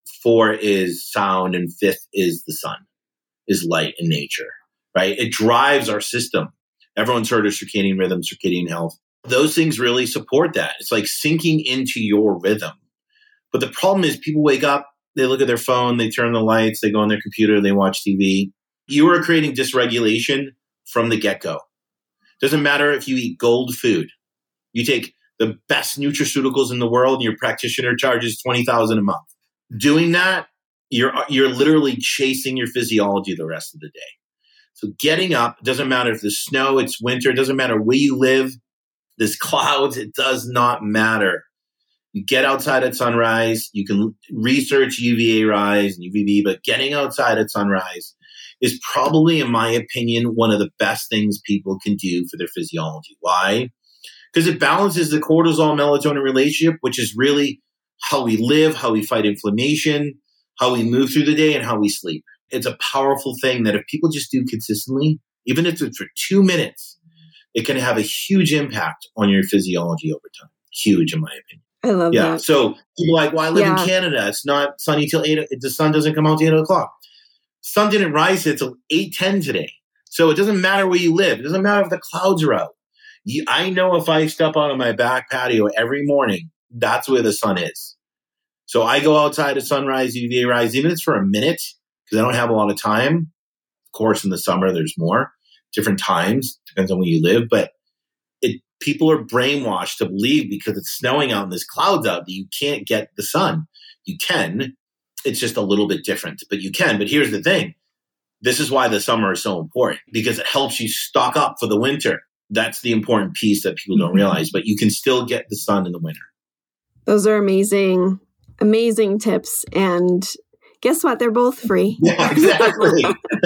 S2: four is sound, and fifth is the sun, is light and nature, right? It drives our system. Everyone's heard of circadian rhythm, circadian health. Those things really support that. It's like syncing into your rhythm. But the problem is people wake up, they look at their phone, they turn the lights, they go on their computer, they watch T V. You are creating dysregulation from the get-go. Doesn't matter if you eat gold food. You take the best nutraceuticals in the world and your practitioner charges twenty thousand dollars a month. Doing that, you're you're literally chasing your physiology the rest of the day. So getting up, doesn't matter if there's snow, it's winter, it doesn't matter where you live, there's clouds, it does not matter. You get outside at sunrise, you can research U V A rise and U V B, but getting outside at sunrise is probably, in my opinion, one of the best things people can do for their physiology. Why? Because it balances the cortisol-melatonin relationship, which is really how we live, how we fight inflammation, how we move through the day, and how we sleep. It's a powerful thing that if people just do consistently, even if it's for two minutes, it can have a huge impact on your physiology over time. Huge, in my opinion.
S1: I love
S2: yeah.
S1: that.
S2: So people are like, well, I live
S1: yeah.
S2: in Canada. It's not sunny till eight. The sun doesn't come out till eight o'clock. Sun didn't rise until eight ten today. So it doesn't matter where you live. It doesn't matter if the clouds are out. You, I know if I step out on my back patio every morning, that's where the sun is. So I go outside at sunrise, U V A rise, even if it's for a minute, because I don't have a lot of time. Of course, in the summer, there's more. Different times. Depends on where you live. But it people are brainwashed to believe because it's snowing out and there's clouds out that you can't get the sun. You can. It's just a little bit different, but you can. But here's the thing. This is why the summer is so important, because it helps you stock up for the winter. That's the important piece that people don't realize, but you can still get the sun in the winter.
S1: Those are amazing, amazing tips. And guess what? They're both free.
S2: Yeah, exactly.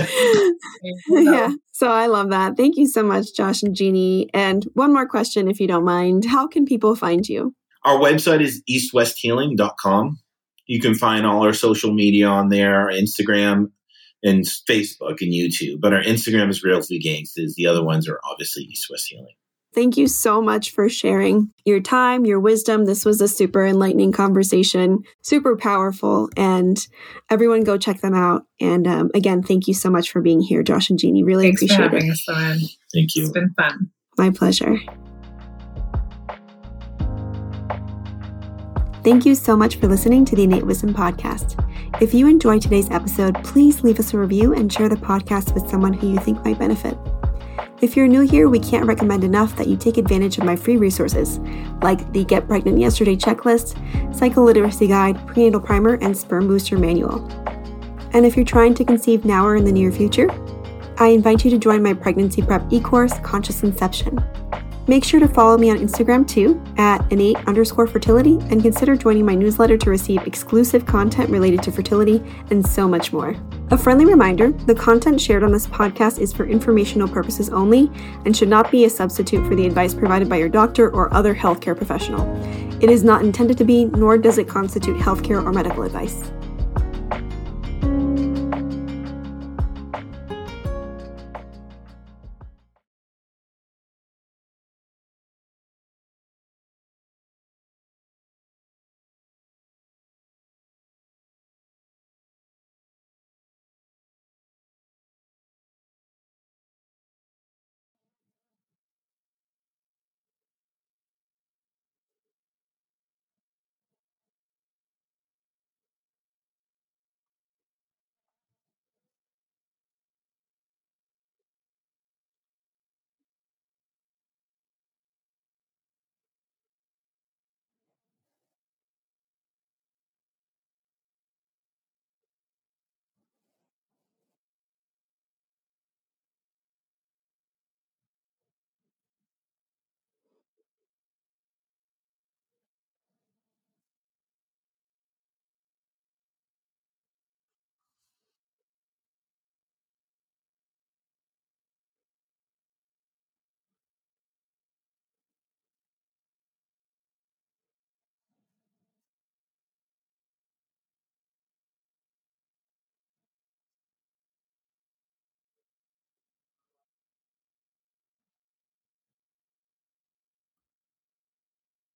S1: Yeah. So I love that. Thank you so much, Josh and Jeannie. And one more question, if you don't mind. How can people find you?
S2: Our website is east west healing dot com. You can find all our social media on there, our Instagram and Facebook and YouTube. But our Instagram is Real Food Gangsters. The other ones are obviously East West Healing.
S1: Thank you so much for sharing your time, your wisdom. This was a super enlightening conversation, super powerful, and everyone go check them out. And um, again, thank you so much for being here, Josh and Jeannie. Really
S3: Thanks
S1: appreciate
S3: for having
S1: it.
S3: us on.
S2: Thank you.
S3: It's been fun.
S1: My pleasure. Thank you so much for listening to the Innate Wisdom Podcast. If you enjoyed today's episode, please leave us a review and share the podcast with someone who you think might benefit. If you're new here, we can't recommend enough that you take advantage of my free resources, like the Get Pregnant Yesterday checklist, Psycholiteracy Guide, Prenatal Primer, and Sperm Booster Manual. And if you're trying to conceive now or in the near future, I invite you to join my pregnancy prep e-course, Conscious Inception. Make sure to follow me on Instagram too, at innate underscore fertility, and consider joining my newsletter to receive exclusive content related to fertility and so much more. A friendly reminder, the content shared on this podcast is for informational purposes only and should not be a substitute for the advice provided by your doctor or other healthcare professional. It is not intended to be, nor does it constitute healthcare or medical advice.